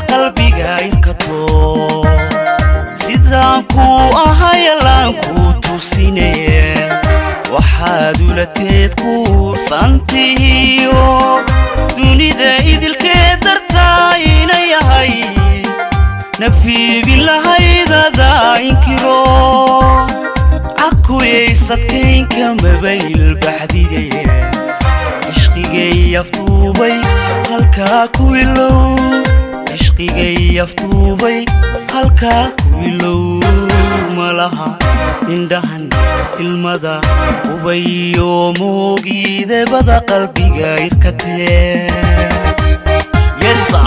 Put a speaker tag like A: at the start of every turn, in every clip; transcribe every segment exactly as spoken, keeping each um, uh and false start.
A: qalbiga irkato sidaan ku ahay laan ku tusinay waxaad ulateed ku santiyo dunida idilkeed dartaa inay yahay nafi bilahayda inkiro akuy sadkeynka mabayl baxdiye ishqigay aftuubay halka ku ilow ishqigay aftuubay halka ku ilow malaha indhahan ilmada ubayo moogide bada qalbiga irkatee yesa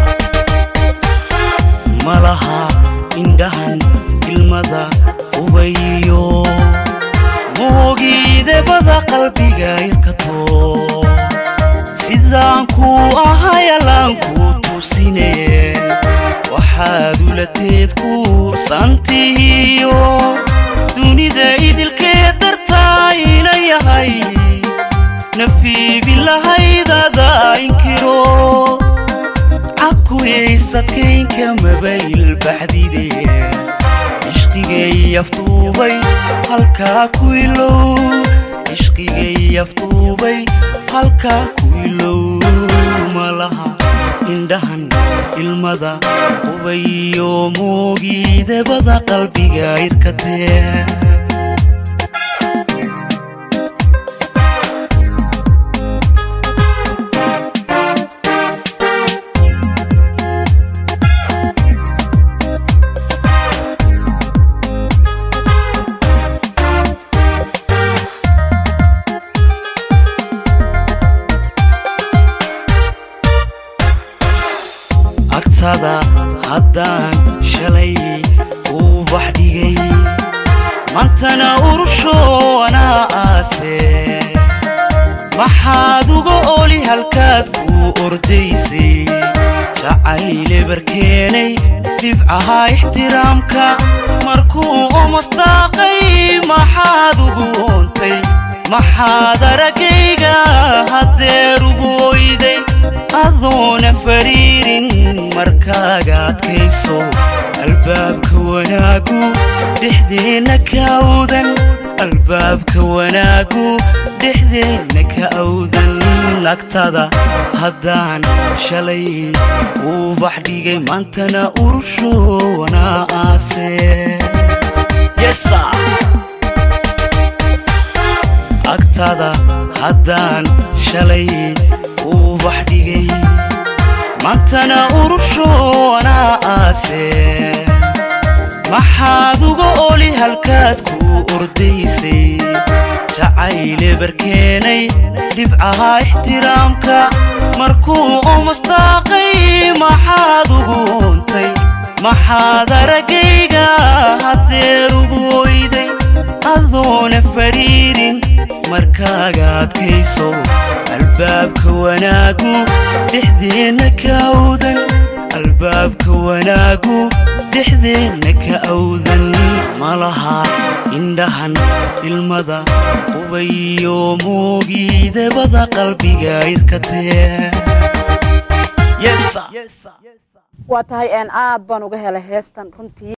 A: malaha indhahan ilmada ubayo moogide bada qalbiga irkato sidaan ku ahay laan ku tusinay waxaad ulateed ku santiyo dunida idilkeed dartaa inay yahay nafi bilahayda inkiro akuy sadkeynka mabayl baxdiye ishqigay aftuubay halka ku ilow ishqigay aftuubay halka ku ilow malaha indhahan ilmada ubayo moogide bada qalbiga irkatee agtada haddaan shalay uu baxdhigay maantana urusho anaa aase maxaad uga oli halkaad ku ordaysay jacayle barkeenay dhibcaha ixtiraamka markuu omastaaqay maxaad ugu oontay maxaad aragayga haddeer ugu oyday adoona fariirin markaaga adkayso albaabka wanaagu dhexdeena ka awdan albaabka wanaagu dhexdeena ka awdan agtada haddaan shalay uu baxdhigay maantana urusho anaa aase yesa agtada haddaan shalay uu baxdhigay maantana urusho anaa aase maxaad uga oli halkaad ku ordaysay jacayle barkeenay dhibcaha ixtiraamka markuu omastaaqay maxaad ugu oontay maxaad aragayga haddeer ugu oyday adoona fariirin markaaga adkayso albaabka wanaagu dhexdeena ka awdan albaabka wanaagu dhexdeena ka awdan malaha indhahan ilmada ubayo moogide bada qalbiga irkatee yesa
B: waa tahay aan aad baan uga helay heestan runtii